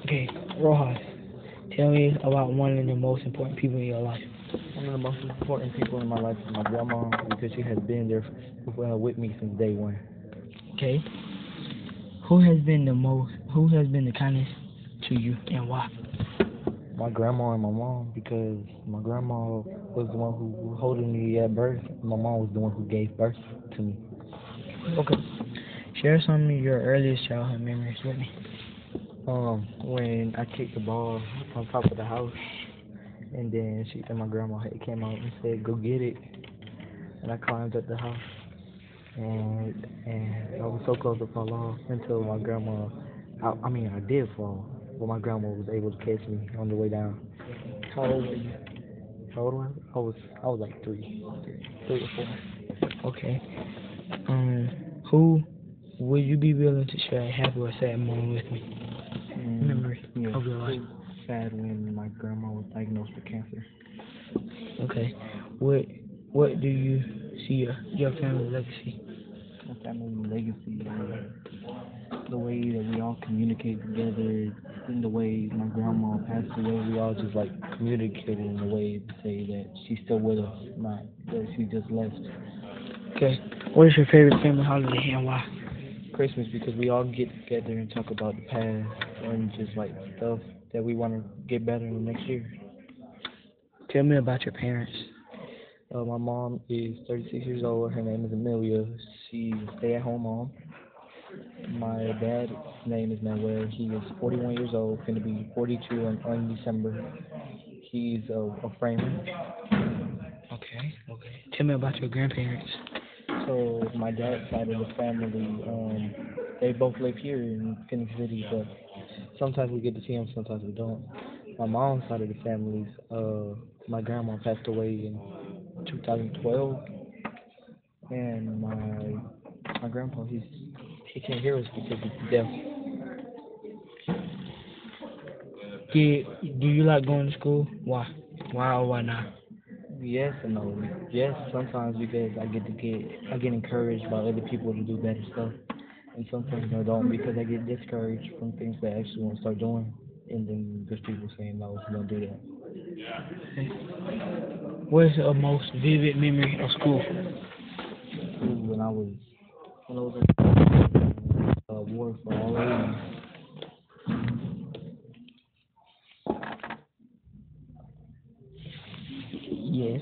Okay, Rojas, tell me about one of the most important people in your life. One of the most important people in my life is my grandma because she has been there with me since day one. Okay, who has been the kindest to you and why? My grandma and my mom because my grandma was the one who was holding me at birth. My mom was the one who gave birth to me. Okay, share some of your earliest childhood memories with me. When I kicked the ball on top of the house, and then my grandma had came out and said, "Go get it," and I climbed up the house, and I was so close to fall off until my grandma. I did fall, but my grandma was able to catch me on the way down. How old were you? How old was I? I was like three or four. Okay, um, who would you be willing to share a happy or sad moment with me? Memory Yeah, of your life. it was sad when my grandma was diagnosed with cancer. Okay, what what do you see your family legacy? My family legacy is the way that we all communicate together, in the way my grandma passed away, we all just like communicated in a way to say that she's still with us, not that she just left. Okay, what is your favorite family holiday and why? Christmas because we all get together and talk about the past and just like stuff that we want to get better in the next year. Tell me about your parents. My mom is 36 years old. Her name is Amelia. She's a stay-at-home mom. My dad's name is Manuel. He is 41 years old, going to be 42 on December. He's a framer. Okay. Tell me about your grandparents. So my dad's side of the family, they both live here in Phoenix City, but sometimes we get to see them, sometimes we don't. My mom's side of the family, my grandma passed away in 2012, and my grandpa, he can't hear us because he's deaf. Do you like going to school? Why? Why or why not? Yes and no. Yes, sometimes because I get encouraged by other people to do better stuff, and sometimes I don't because I get discouraged from things that I actually want to start doing, and then there's people saying no, don't do that. What is the most vivid memory of school? When I was in ward for all A's,